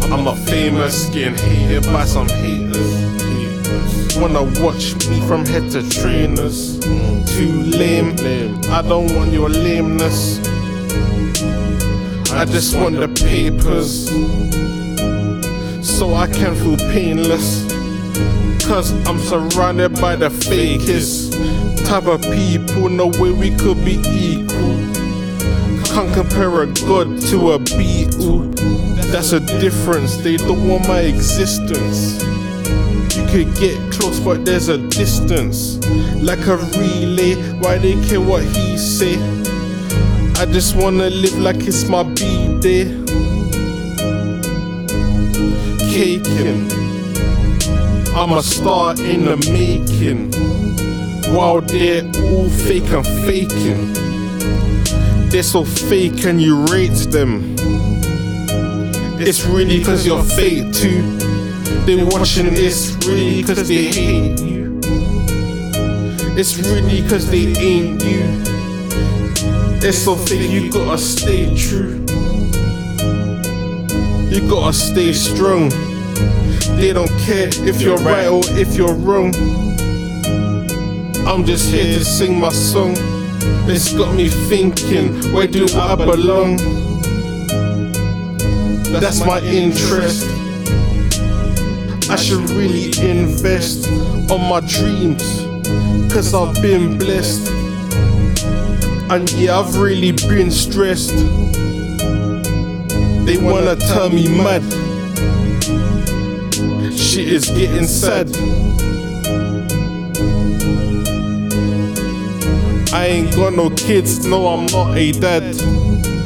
I'm not famous, getting hated by some haters. Wanna watch me from head to trainers. Too lame, I don't want your lameness. I just want the papers, so I can feel painless. Cause I'm surrounded by the fakest type of people, no way we could be equal. Can't compare a god to a beetle. That's a difference, they don't want my existence. You could get close but there's a distance. Like a relay, why they care what he say? I just wanna live like it's my B-day. Caking, I'm a star in the making. While they're all fake and faking. They're so fake and you rate them. It's really cause you're fake too. They watching this really cause they hate you. It's really cause they ain't you. It's so fake, you gotta stay true. You gotta stay strong. They don't care if you're right or if you're wrong. I'm just here to sing my song. It's got me thinking, where do I belong? That's my interest. I should really invest on my dreams, cause I've been blessed. And yeah, I've really been stressed. They wanna turn me mad. Shit is getting sad. I ain't got no kids, no I'm not a dad.